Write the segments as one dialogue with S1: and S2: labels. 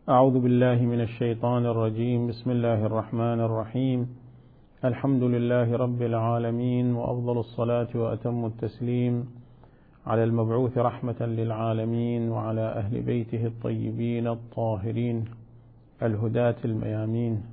S1: أعوذ بالله من الشيطان الرجيم. بسم الله الرحمن الرحيم. الحمد لله رب العالمين، وأفضل الصلاة وأتم التسليم على المبعوث رحمة للعالمين وعلى أهل بيته الطيبين الطاهرين الهداة الميامين.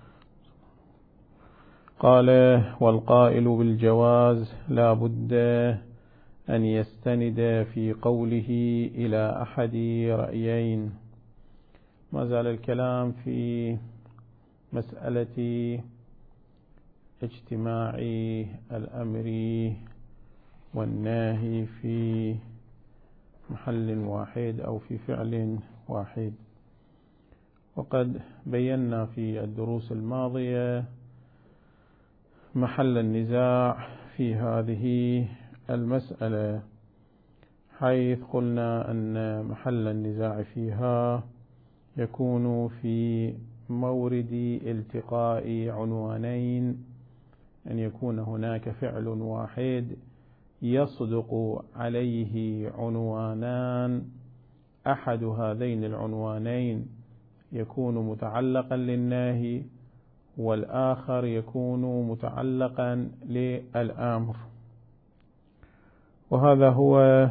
S1: قال: والقائل بالجواز لا بد أن يستند في قوله إلى أحد رأيين. ما زال الكلام في مسألة اجتماع الأمر والنهي في محل واحد أو في فعل واحد. وقد بينا في الدروس الماضية محل النزاع في هذه المسألة، حيث قلنا أن محل النزاع فيها يكون في مورد التقاء عنوانين، أن يكون هناك فعل واحد يصدق عليه عنوانان، أحد هذين العنوانين يكون متعلقا للناهي والآخر يكون متعلقا للأمر. وهذا هو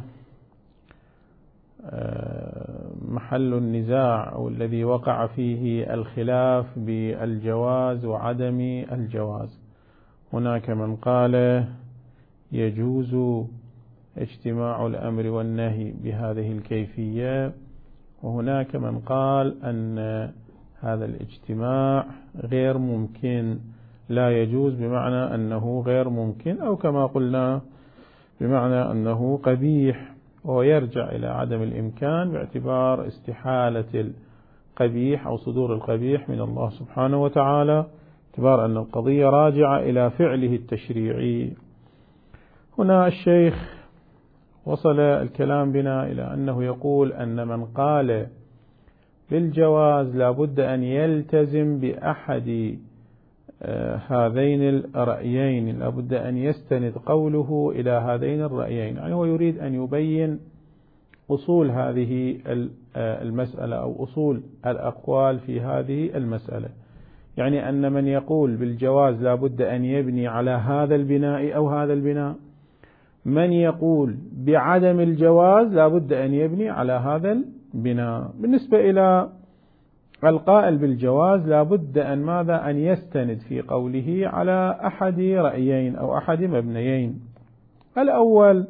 S1: محل النزاع أو الذي وقع فيه الخلاف بالجواز وعدم الجواز. هناك من قال يجوز اجتماع الأمر والنهي بهذه الكيفية، وهناك من قال أن هذا الاجتماع غير ممكن، لا يجوز بمعنى أنه غير ممكن، أو كما قلنا بمعنى أنه قبيح، ويرجع إلى عدم الإمكان باعتبار استحالة القبيح أو صدور القبيح من الله سبحانه وتعالى، باعتبار أن القضية راجعة إلى فعله التشريعي. هنا الشيخ وصل الكلام بنا إلى أنه يقول أن من قال بالجواز لا بد أن يلتزم بأحد هذين الرأيين، لا بد أن يستند قوله إلى هذين الرأيين. يعني هو يريد أن يبين أصول هذه المسألة أو أصول الأقوال في هذه المسألة. يعني أن من يقول بالجواز لا بد أن يبني على هذا البناء أو هذا البناء، من يقول بعدم الجواز لا بد أن يبني على هذا البناء. بالنسبة إلى القائل بالجواز لا بد أن ماذا؟ أن يستند في قوله على أحد رأيين أو أحد مبنيين. الأول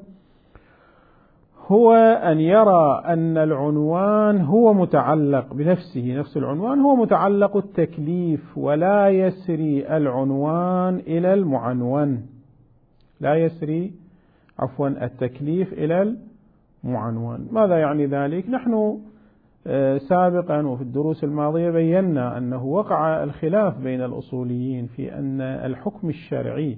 S1: هو أن يرى أن العنوان هو متعلق بنفسه، نفس العنوان هو متعلق التكليف، ولا يسري العنوان إلى المعنون، لا يسري التكليف إلى المعنون. ماذا يعني ذلك؟ نحن سابقا وفي الدروس الماضية بينا أنه وقع الخلاف بين الأصوليين في أن الحكم الشرعي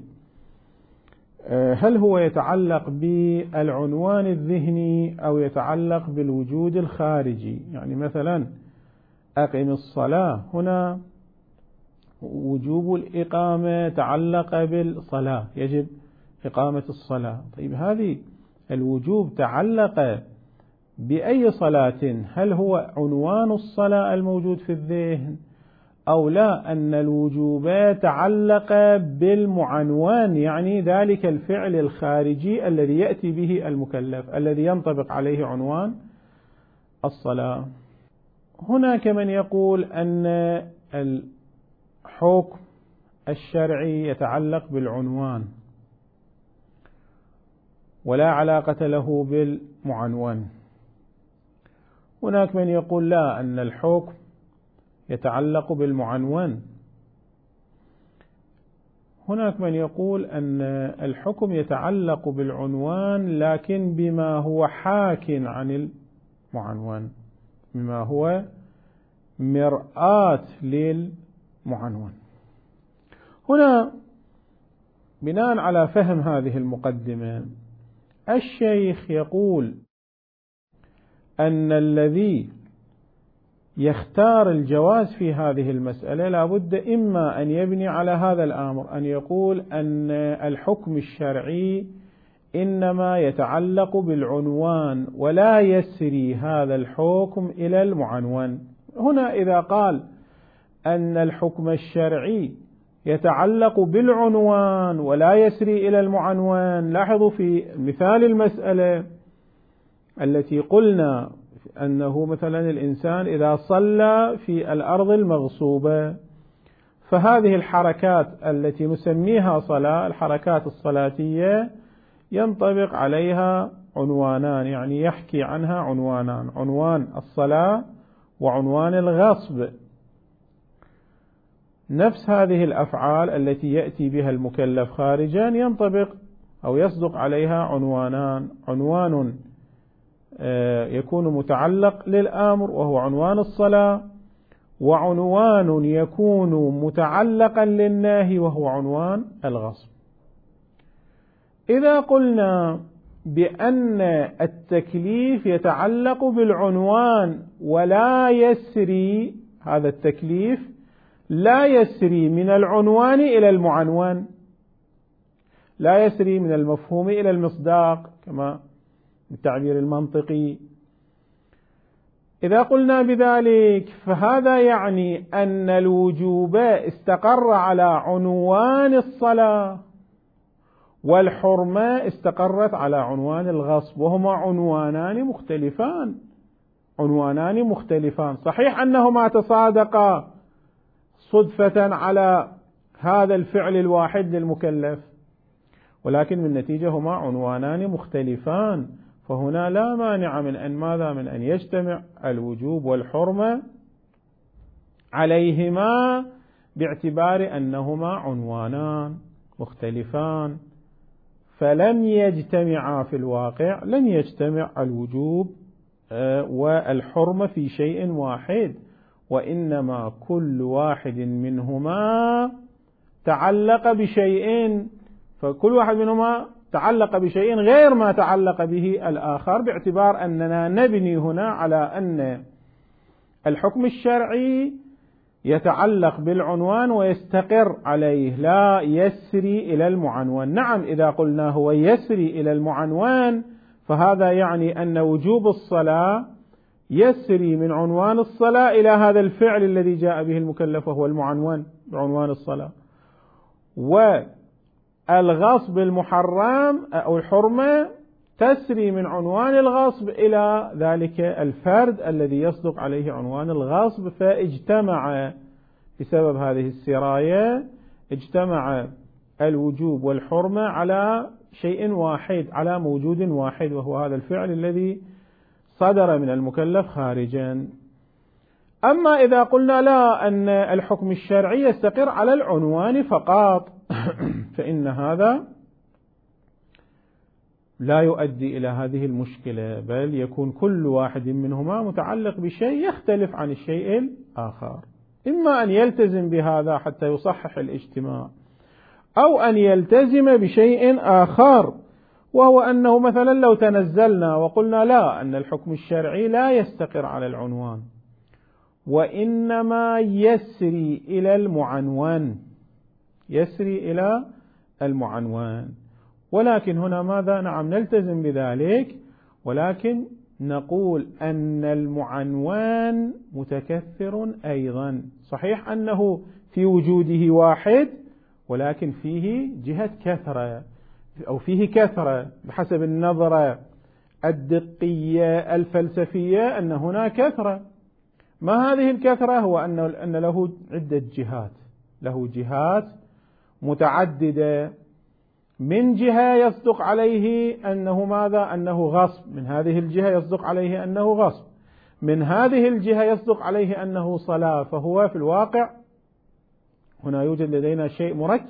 S1: هل هو يتعلق بالعنوان الذهني أو يتعلق بالوجود الخارجي. يعني مثلا أقم الصلاة، هنا وجوب الإقامة تعلق بالصلاة، يجب إقامة الصلاة. طيب هذه الوجوب تعلق بأي صلاة؟ هل هو عنوان الصلاة الموجود في الذهن أو لا؟ أن الوجوبات تعلق بالمعنون، يعني ذلك الفعل الخارجي الذي يأتي به المكلف الذي ينطبق عليه عنوان الصلاة. هناك من يقول أن الحكم الشرعي يتعلق بالعنوان ولا علاقة له بالمعنون. هناك من يقول لا، أن الحكم يتعلق بالمعنون. هناك من يقول أن الحكم يتعلق بالعنوان لكن بما هو حاك عن المعنون، بما هو مرآة للمعنون. هنا بناء على فهم هذه المقدمة، الشيخ يقول أن الذي يختار الجواز في هذه المسألة لابد إما أن يبني على هذا الأمر، أن يقول أن الحكم الشرعي إنما يتعلق بالعنوان ولا يسري هذا الحكم إلى المعنون. هنا إذا قال أن الحكم الشرعي يتعلق بالعنوان ولا يسري إلى المعنون، لاحظوا في مثال المسألة التي قلنا أنه مثلا الإنسان إذا صلى في الأرض المغصوبة، فهذه الحركات التي نسميها صلاة، الحركات الصلاتية، ينطبق عليها عنوانان، يعني يحكي عنها عنوانان: عنوان الصلاة وعنوان الغصب. نفس هذه الأفعال التي يأتي بها المكلف خارجا ينطبق أو يصدق عليها عنوانان: عنوان يكون متعلق للأمر وهو عنوان الصلاة، وعنوان يكون متعلقا للنهي وهو عنوان الغصب. إذا قلنا بأن التكليف يتعلق بالعنوان ولا يسري، هذا التكليف لا يسري من العنوان إلى المعنون، لا يسري من المفهوم إلى المصداق كما بالتعبير المنطقي. إذا قلنا بذلك فهذا يعني أن الوجوب استقر على عنوان الصلاة، والحرمة استقرت على عنوان الغصب، وهما عنوانان مختلفان. صحيح أنهما تصادقا صدفة على هذا الفعل الواحد للمكلف، ولكن بالنتيجة هما عنوانان مختلفان، فهنا لا مانع من أن يجتمع الوجوب والحرمة عليهما باعتبار أنهما عنوانان مختلفان، فلم يجتمعا في الواقع، لم يجتمع الوجوب والحرمة في شيء واحد، وإنما كل واحد منهما تعلق بشيء، فكل واحد منهما تعلق بشيء غير ما تعلق به الآخر، باعتبار أننا نبني هنا على أن الحكم الشرعي يتعلق بالعنوان ويستقر عليه، لا يسري إلى المعنون. نعم، إذا قلنا هو يسري إلى المعنون فهذا يعني أن وجوب الصلاة يسري من عنوان الصلاة إلى هذا الفعل الذي جاء به المكلف وهو المعنون بعنوان الصلاة، والغصب المحرم أو الحرمة تسري من عنوان الغصب إلى ذلك الفرد الذي يصدق عليه عنوان الغصب، فاجتمع بسبب هذه السراية، اجتمع الوجوب والحرمة على شيء واحد، على موجود واحد، وهو هذا الفعل الذي صدر من المكلف خارجا. أما إذا قلنا لا، أن الحكم الشرعي يستقر على العنوان فقط، فإن هذا لا يؤدي إلى هذه المشكلة، بل يكون كل واحد منهما متعلق بشيء يختلف عن الشيء الآخر، إما أن يلتزم بهذا حتى يصحح الاجتماع، أو أن يلتزم بشيء آخر، وهو أنه مثلا لو تنزلنا وقلنا لا، أن الحكم الشرعي لا يستقر على العنوان وإنما يسري إلى المعنون، يسري إلى المعنون، ولكن هنا ماذا؟ نعم، نلتزم بذلك، ولكن نقول أن المعنون متكثر أيضا. صحيح أنه في وجوده واحد، ولكن فيه جهة كثرة، أو فيه كثرة بحسب النظرة الدقية الفلسفية، أن هنا كثرة. ما هذه الكثرة؟ هو أن له عدة جهات، له جهات متعددة. من جهة يصدق عليه أنه ماذا؟ أنه غصب، من هذه الجهة يصدق عليه أنه غصب، من هذه الجهة يصدق عليه أنه صلاة. فهو في الواقع هنا يوجد لدينا شيء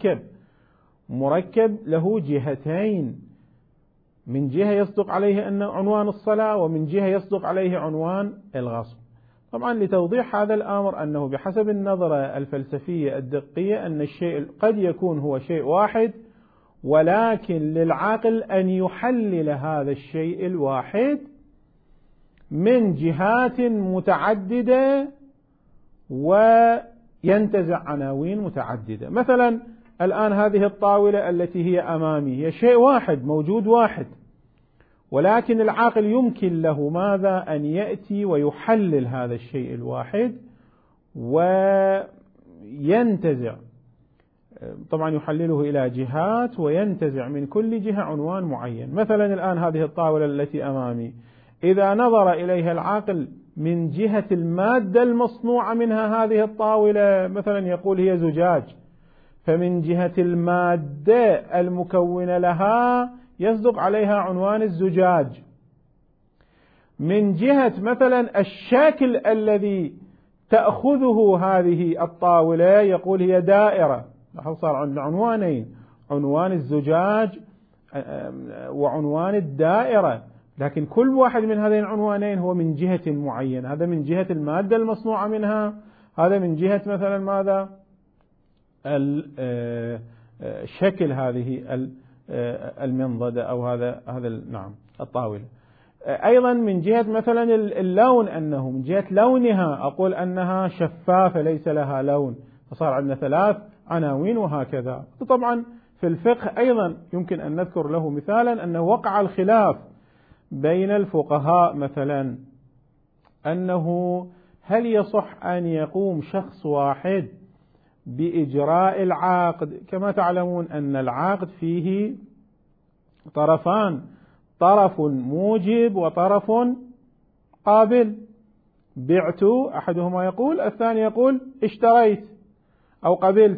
S1: مركب له جهتين، من جهة يصدق عليه أنه عنوان الصلاة، ومن جهة يصدق عليه عنوان الغصب. طبعا لتوضيح هذا الأمر، أنه بحسب النظرة الفلسفية الدقية أن الشيء قد يكون هو شيء واحد، ولكن للعاقل أن يحلل هذا الشيء الواحد من جهات متعددة وينتزع عناوين متعددة. مثلا الآن هذه الطاولة التي هي أمامي هي شيء واحد، موجود واحد، ولكن العاقل يمكن له ماذا؟ أن يأتي ويحلل هذا الشيء الواحد وينتزع، طبعا يحلله إلى جهات وينتزع من كل جهة عنوان معين. مثلا الآن هذه الطاولة التي أمامي إذا نظر إليها العاقل من جهة المادة المصنوعة منها هذه الطاولة، مثلا يقول هي زجاج، فمن جهة المادة المكونة لها يصدق عليها عنوان الزجاج. من جهة مثلا الشكل الذي تأخذه هذه الطاولة يقول هي دائرة، صار عندنا عنوانين، عنوان الزجاج وعنوان الدائرة، لكن كل واحد من هذين العنوانين هو من جهة معينة، هذا من جهة المادة المصنوعة منها، هذا من جهة مثلا ماذا؟ شكل هذه المنضدة أو هذا نعم الطاولة. أيضا من جهة مثلا اللون، أنه من جهة لونها أقول أنها شفافة ليس لها لون، فصار عندنا 3 عناوين وهكذا. طبعا في الفقه أيضا يمكن أن نذكر له مثالا أنه وقع الخلاف بين الفقهاء مثلا أنه هل يصح أن يقوم شخص واحد بإجراء العقد؟ كما تعلمون أن العقد فيه طرفان، طرف موجب وطرف قابل، بعت أحدهما يقول، الثاني يقول اشتريت أو قبلت،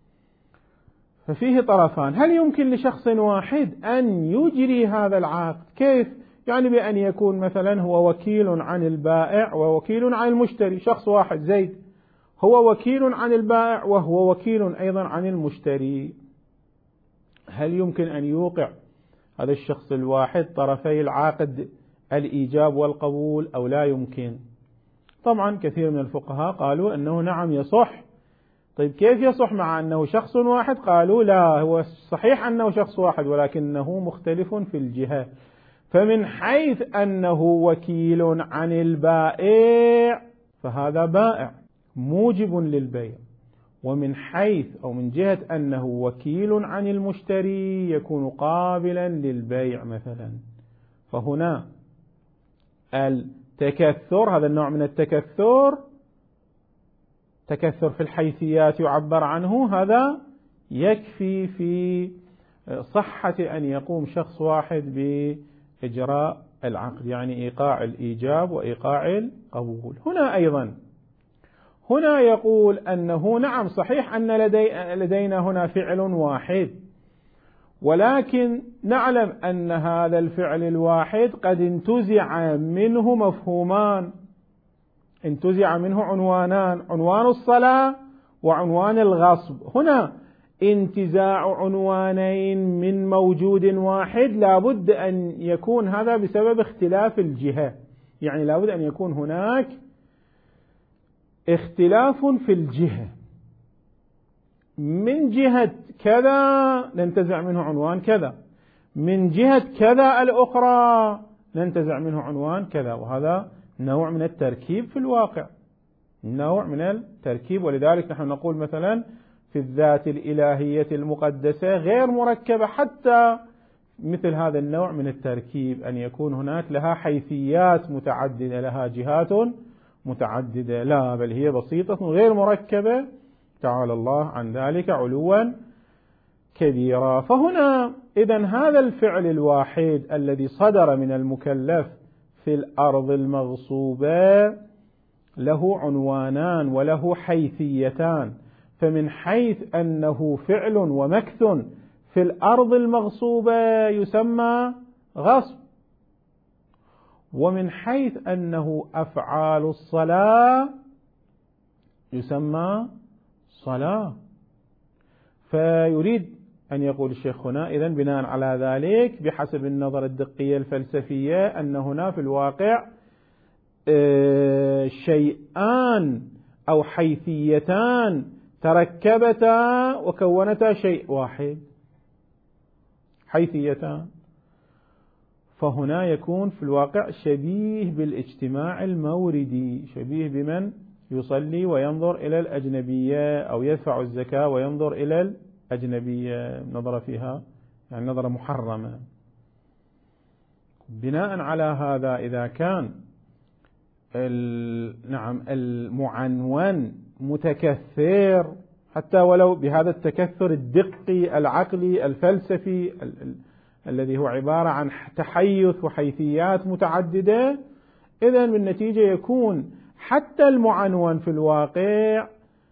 S1: ففيه طرفان. هل يمكن لشخص واحد أن يجري هذا العقد؟ كيف؟ يعني بأن يكون مثلا هو وكيل عن البائع ووكيل عن المشتري، شخص واحد زيد هو وكيل عن البائع وهو وكيل أيضا عن المشتري، هل يمكن أن يوقع هذا الشخص الواحد طرفي العقد الإيجاب والقبول أو لا يمكن؟ طبعا كثير من الفقهاء قالوا أنه نعم يصح. طيب كيف يصح مع أنه شخص واحد؟ قالوا لا، هو صحيح أنه شخص واحد ولكنه مختلف في الجهة، فمن حيث أنه وكيل عن البائع فهذا بائع موجب للبيع، ومن حيث أو من جهة أنه وكيل عن المشتري يكون قابلا للبيع مثلا. فهنا التكثر، هذا النوع من التكثر، تكثر في الحيثيات يعبر عنه، هذا يكفي في صحة أن يقوم شخص واحد بإجراء العقد، يعني إيقاع الإيجاب وإيقاع القبول. هنا أيضا هنا يقول أنه نعم صحيح أن لدينا هنا فعل واحد، ولكن نعلم أن هذا الفعل الواحد قد انتزع منه مفهومان، انتزع منه عنوانان، عنوان الصلاة وعنوان الغصب. هنا انتزاع عنوانين من موجود واحد لابد أن يكون هذا بسبب اختلاف الجهة، يعني لابد أن يكون هناك اختلاف في الجهة، من جهة كذا ننتزع منه عنوان كذا، من جهة كذا الأخرى ننتزع منه عنوان كذا، وهذا نوع من التركيب في الواقع، نوع من التركيب. ولذلك نحن نقول مثلا في الذات الإلهية المقدسة غير مركبة حتى مثل هذا النوع من التركيب، أن يكون هناك لها حيثيات متعددة، لها جهات متعددة، لا بل هي بسيطة غير مركبة، تعالى الله عن ذلك علوا كبيرا. فهنا إذن هذا الفعل الواحد الذي صدر من المكلف في الأرض المغصوبة له عنوانان وله حيثيتان، فمن حيث أنه فعل ومكث في الأرض المغصوبة يسمى غصب، ومن حيث أنه أفعال الصلاة يسمى صلاة. فيريد أن يقول الشيخ هنا إذن بناء على ذلك بحسب النظر الدقية الفلسفية أن هنا في الواقع شيئان أو حيثيتان تركبتا وكونتا شيء واحد، حيثيتان. فهنا يكون في الواقع شبيه بالاجتماع الموردي، شبيه بمن يصلي وينظر إلى الأجنبية أو يدفع الزكاة وينظر إلى الأجنبية، نظر فيها يعني نظرة محرمة. بناء على هذا إذا كان المعنون متكثر حتى ولو بهذا التكثر الدقي العقلي الفلسفي الذي هو عبارة عن تحيث وحيثيات متعددة، إذن بالنتيجة يكون حتى المعنون في الواقع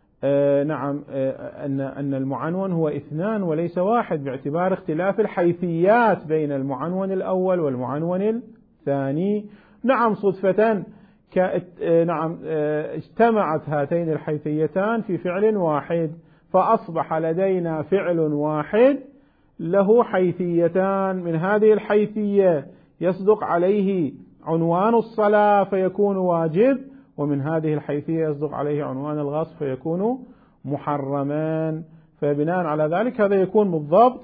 S1: أن المعنون هو 2 وليس 1 باعتبار اختلاف الحيثيات بين المعنون الأول والمعنون الثاني. صدفة اجتمعت هاتين الحيثيتان في فعل واحد، فأصبح لدينا فعل واحد له حيثيتان. من هذه الحيثية يصدق عليه عنوان الصلاة فيكون واجب، ومن هذه الحيثية يصدق عليه عنوان الغصب فيكون محرما. فبناء على ذلك هذا يكون بالضبط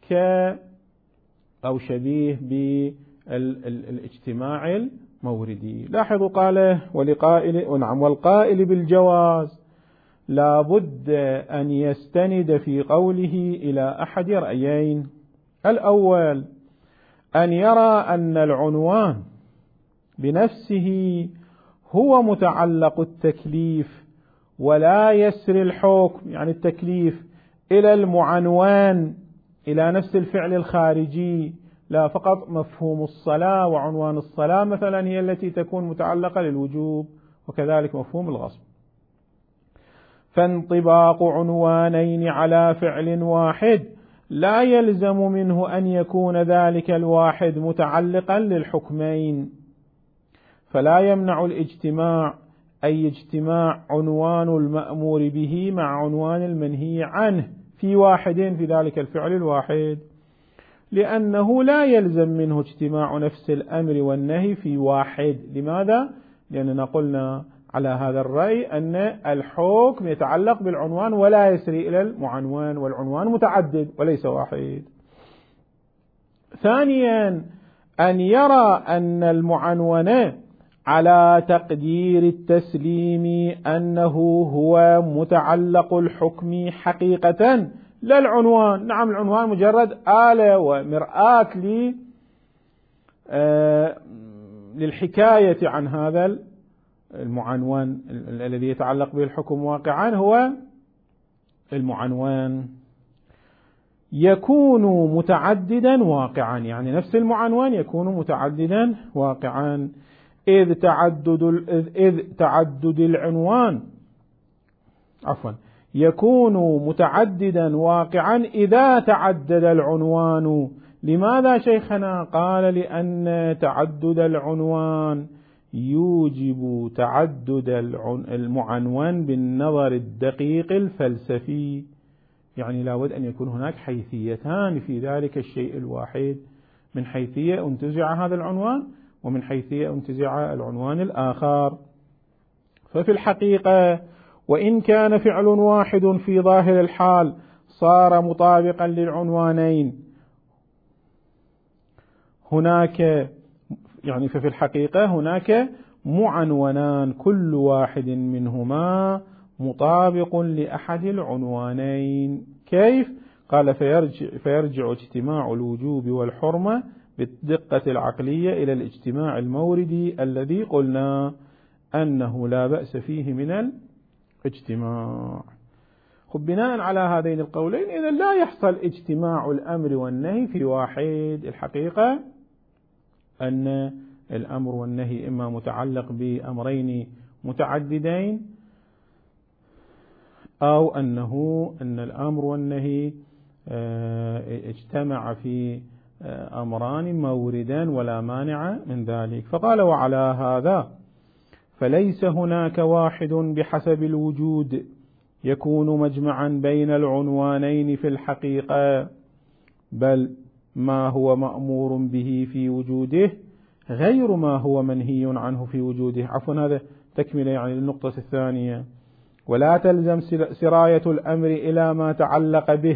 S1: أو شبيه بالاجتماع الموردي. لاحظوا قال والقائل بالجواز لا بد أن يستند في قوله إلى أحد رأيين. الأول أن يرى أن العنوان بنفسه هو متعلق التكليف ولا يسري الحكم، يعني التكليف إلى المعنوان إلى نفس الفعل الخارجي، لا فقط مفهوم الصلاة وعنوان الصلاة مثلا هي التي تكون متعلقة للوجوب، وكذلك مفهوم الغصب. فانطباق عنوانين على فعل واحد لا يلزم منه أن يكون ذلك الواحد متعلقا للحكمين، فلا يمنع الاجتماع أي اجتماع عنوان المأمور به مع عنوان المنهي عنه في واحد في ذلك الفعل الواحد، لأنه لا يلزم منه اجتماع نفس الأمر والنهي في واحد. لماذا؟ لأننا قلنا على هذا الرأي أن الحكم يتعلق بالعنوان ولا يسري إلى المعنوان، والعنوان متعدد وليس واحد. ثانيا أن يرى أن المعنون على تقدير التسليم أنه هو متعلق الحكم حقيقة لا العنوان. العنوان مجرد آلة ومرآة للحكاية عن هذا المعنون الذي يتعلق به الحكم واقعا هو المعنون يكون متعددا واقعا، يعني نفس المعنون يكون متعددا واقعا، إذ تعدد العنوان يكون متعددا واقعا إذا تعدد العنوان. لماذا شيخنا؟ قال لأن تعدد العنوان يوجب تعدد المعنون بالنظر الدقيق الفلسفي، يعني لابد أن يكون هناك حيثيتان في ذلك الشيء الواحد، من حيثية انتزع هذا العنوان ومن حيثية انتزع العنوان الآخر. ففي الحقيقة وإن كان فعل واحد في ظاهر الحال صار مطابقا للعنوانين ففي الحقيقة هناك معنونان كل واحد منهما مطابق لأحد العنوانين. كيف؟ قال فيرجع اجتماع الوجوب والحرمة بالدقة العقلية إلى الاجتماع الموردي الذي قلنا أنه لا بأس فيه من الاجتماع. بناء على هذين القولين إذا لا يحصل اجتماع الأمر والنهي في واحد. الحقيقة أن الأمر والنهي إما متعلق بأمرين متعددين أو أن الأمر والنهي اجتمع في أمران موردان ولا مانع من ذلك. فقال وعلى هذا فليس هناك واحد بحسب الوجود يكون مجمعا بين العنوانين في الحقيقة، بل ما هو مأمور به في وجوده غير ما هو منهي عنه في وجوده. هذا تكملة يعني للنقطة الثانية. ولا تلزم سراية الأمر إلى ما تعلق به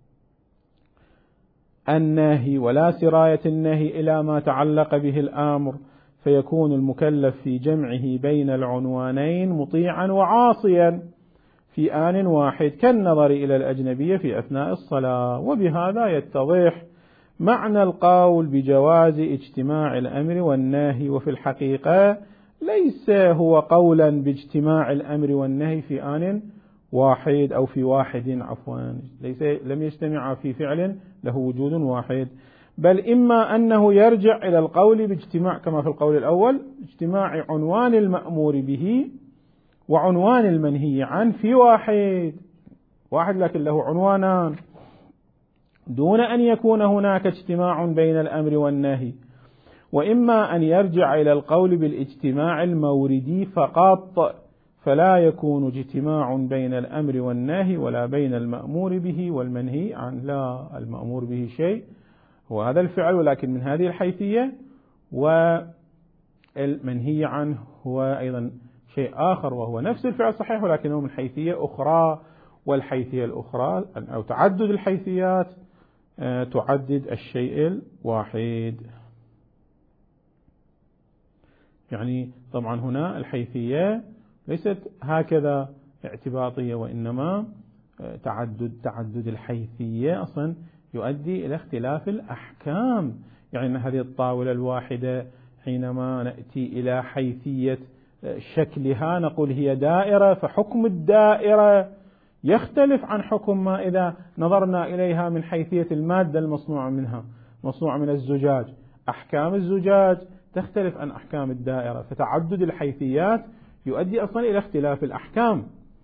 S1: النهي ولا سراية النهي إلى ما تعلق به الأمر، فيكون المكلف في جمعه بين العنوانين مطيعا وعاصيا في آن واحد كالنظر إلى الأجنبية في أثناء الصلاة. وبهذا يتضح معنى القول بجواز اجتماع الأمر والنهي، وفي الحقيقة ليس هو قولا باجتماع الأمر والنهي في آن واحد أو في واحد عفوا، لم يجتمع في فعل له وجود واحد، بل إما أنه يرجع إلى القول باجتماع كما في القول الأول اجتماع عنوان المأمور به وعنوان المنهي عنه في واحد لكن له عنوانان، دون أن يكون هناك اجتماع بين الأمر والنهي، وإما أن يرجع إلى القول بالاجتماع الموردي فقط، فلا يكون اجتماع بين الأمر والنهي ولا بين المأمور به والمنهي عنه. لا، المأمور به شيء هو هذا الفعل ولكن من هذه الحيثية، والمنهي عنه هو أيضا شيء آخر وهو نفس الفعل صحيح ولكنه من حيثية أخرى، والحيثية الأخرى أو تعدد الحيثيات تعدد الشيء الواحد. يعني طبعا هنا الحيثية ليست هكذا اعتباطية، وإنما تعدد الحيثية أصلا يؤدي إلى اختلاف الأحكام. يعني هذه الطاولة الواحدة حينما نأتي إلى حيثية شكلها نقول هي دائرة، فحكم الدائرة يختلف عن حكم ما إذا نظرنا إليها من حيثية المادة المصنوعة منها، مصنوعة من الزجاج، أحكام الزجاج تختلف عن أحكام الدائرة، فتعدد الحيثيات يؤدي أصلا إلى اختلاف الأحكام.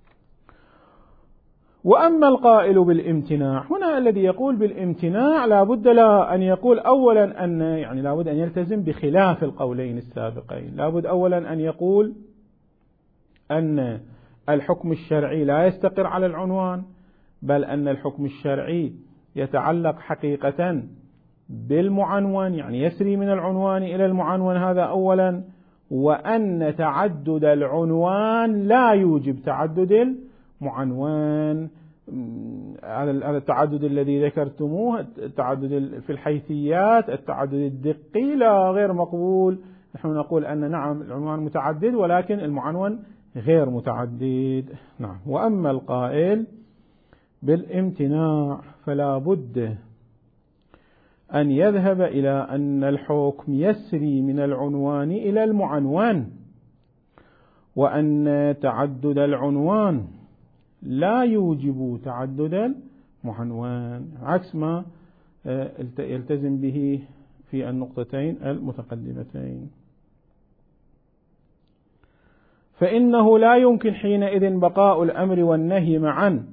S1: وأما القائل بالامتناع، هنا الذي يقول بالامتناع لابد لا أن يقول أولا أن يعني لابد أن يلتزم بخلاف القولين السابقين، لابد أولا أن يقول أن الحكم الشرعي لا يستقر على العنوان، بل أن الحكم الشرعي يتعلق حقيقة بالمعنون، يعني يسري من العنوان إلى المعنون، هذا أولا، وأن تعدد العنوان لا يوجب تعدد المعنون. هذا التعدد الذي ذكرتموه، التعدد في الحيثيات، التعدد الدقي لا غير مقبول. نحن نقول أن نعم العنوان متعدد ولكن المعنون غير متعدد. نعم. وأما القائل بالامتناع فلا بد أن يذهب إلى أن الحكم يسري من العنوان إلى المعنون، وأن تعدد العنوان لا يوجب تعدد المعنون، عكس ما يلتزم به في النقطتين المتقدمتين. فإنه لا يمكن حينئذ بقاء الأمر والنهي معا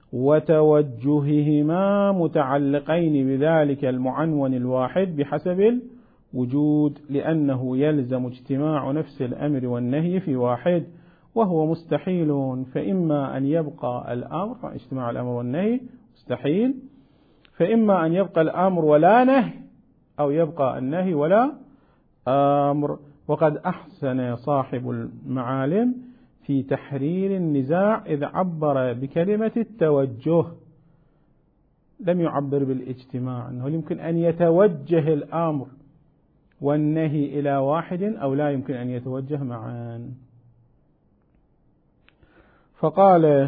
S1: وتوجههما متعلقين بذلك المعنون الواحد بحسب الوجود، لأنه يلزم اجتماع نفس الأمر والنهي في واحد، وهو مستحيل. فإما أن يبقى الأمر، اجتماع الأمر والنهي مستحيل، فإما أن يبقى الأمر ولا نهي، أو يبقى النهي ولا أمر. وقد أحسن صاحب المعالم في تحرير النزاع إذ عبر بكلمة التوجه، لم يعبر بالاجتماع، أنه يمكن أن يتوجه الأمر والنهي إلى واحد أو لا يمكن أن يتوجه معا. فقال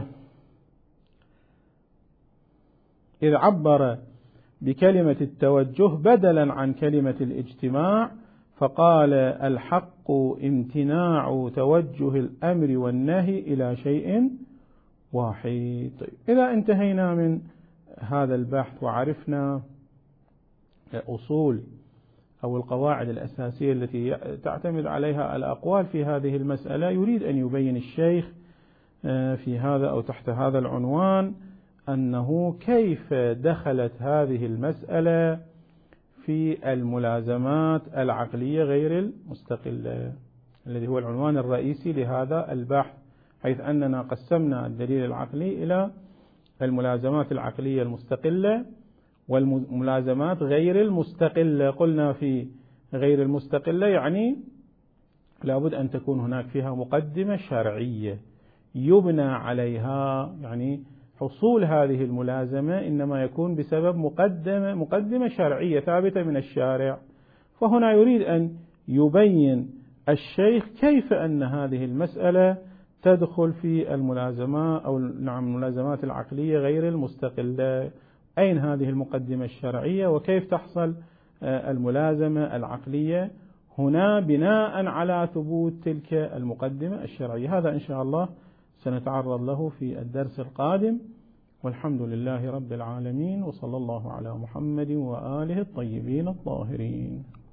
S1: إذ عبر بكلمة التوجه بدلا عن كلمة الاجتماع، فقال الحق امتناع توجه الأمر والنهي إلى شيء واحد. طيب، إذا انتهينا من هذا البحث وعرفنا أصول أو القواعد الأساسية التي تعتمد عليها الأقوال في هذه المسألة، يريد أن يبين الشيخ في هذا أو تحت هذا العنوان أنه كيف دخلت هذه المسألة في الملازمات العقلية غير المستقلة، الذي هو العنوان الرئيسي لهذا البحث، حيث أننا قسمنا الدليل العقلي إلى الملازمات العقلية المستقلة والملازمات غير المستقلة. قلنا في غير المستقلة يعني لابد أن تكون هناك فيها مقدمة شرعية يبنى عليها، يعني حصول هذه الملازمة إنما يكون بسبب مقدمة شرعية ثابتة من الشارع. فهنا يريد أن يبين الشيخ كيف أن هذه المسألة تدخل في الملازمات أو الملازمات العقلية غير المستقلة، أين هذه المقدمة الشرعية وكيف تحصل الملازمة العقلية هنا بناء على ثبوت تلك المقدمة الشرعية. هذا إن شاء الله سنتعرض له في الدرس القادم، والحمد لله رب العالمين، وصلى الله على محمد وآله الطيبين الطاهرين.